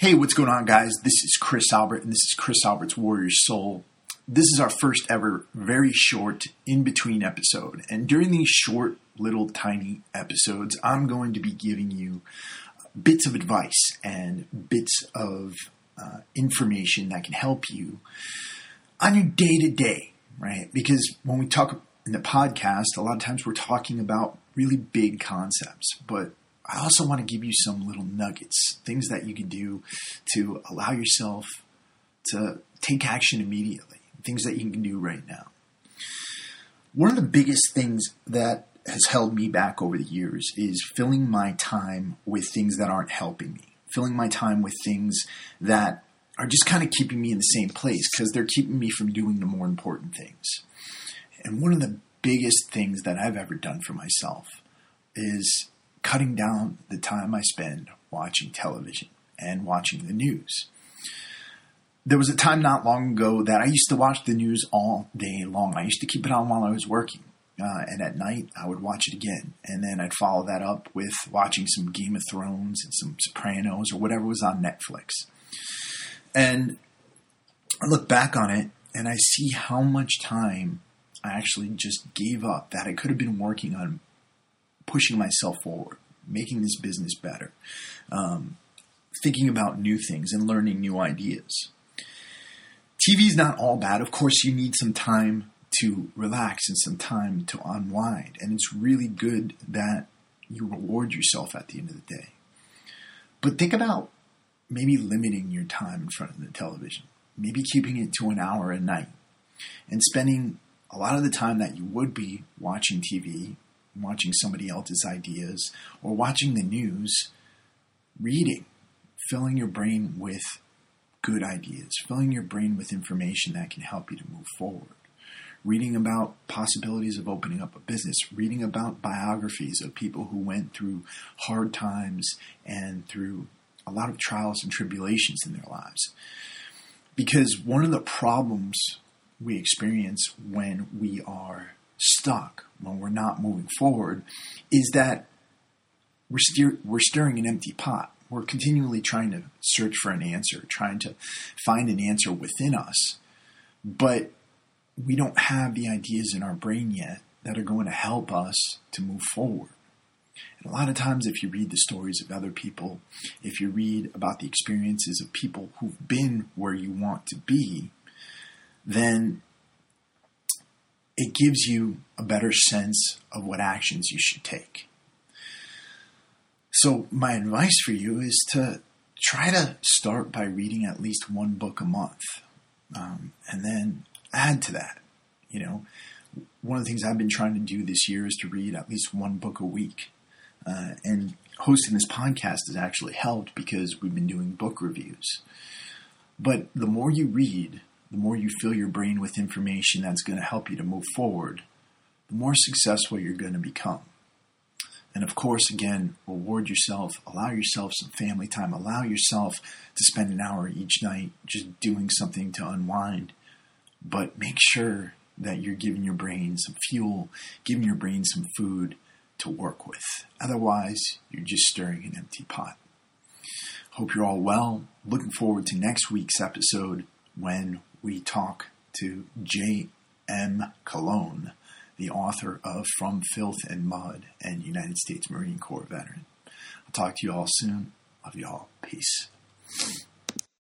Hey, what's going on, guys? This is Chris Albert, and this is Chris Albert's Warrior Soul. This is our first ever, very short, in-between episode. And during these short, little, tiny episodes, I'm going to be giving you bits of advice and bits of information that can help you on your day-to-day, right? Because when we talk in the podcast, a lot of times we're talking about really big concepts, but I also want to give you some little nuggets, things that you can do to allow yourself to take action immediately, things that you can do right now. One of the biggest things that has held me back over the years is filling my time with things that aren't helping me, filling my time with things that are just kind of keeping me in the same place because they're keeping me from doing the more important things. And one of the biggest things that I've ever done for myself is cutting down the time I spend watching television and watching the news. There was a time not long ago that I used to watch the news all day long. I used to keep it on while I was working. And at night, I would watch it again. And then I'd follow that up with watching some Game of Thrones and some Sopranos or whatever was on Netflix. And I look back on it and I see how much time I actually just gave up that I could have been working on pushing myself forward, making this business better, thinking about new things and learning new ideas. TV is not all bad. Of course, you need some time to relax and some time to unwind. And it's really good that you reward yourself at the end of the day. But think about maybe limiting your time in front of the television, maybe keeping it to an hour a night and spending a lot of the time that you would be watching TV, watching somebody else's ideas, or watching the news, reading, filling your brain with good ideas, filling your brain with information that can help you to move forward, reading about possibilities of opening up a business, reading about biographies of people who went through hard times and through a lot of trials and tribulations in their lives. Because one of the problems we experience when we are stuck, when we're not moving forward, is that we're stirring an empty pot. We're continually trying to search for an answer, trying to find an answer within us, but we don't have the ideas in our brain yet that are going to help us to move forward. And a lot of times if you read the stories of other people, if you read about the experiences of people who've been where you want to be, then it gives you a better sense of what actions you should take. So my advice for you is to try to start by reading at least one book a month, and then add to that. You know, one of the things I've been trying to do this year is to read at least one book a week. And hosting this podcast has actually helped because we've been doing book reviews. But the more you read, the more you fill your brain with information that's going to help you to move forward, the more successful you're going to become. And of course, again, reward yourself, allow yourself some family time, allow yourself to spend an hour each night just doing something to unwind. But make sure that you're giving your brain some fuel, giving your brain some food to work with. Otherwise, you're just stirring an empty pot. Hope you're all well. Looking forward to next week's episode when we talk to J.M. Cologne, the author of From Filth and Mud and United States Marine Corps veteran. I'll talk to you all soon. Love you all. Peace.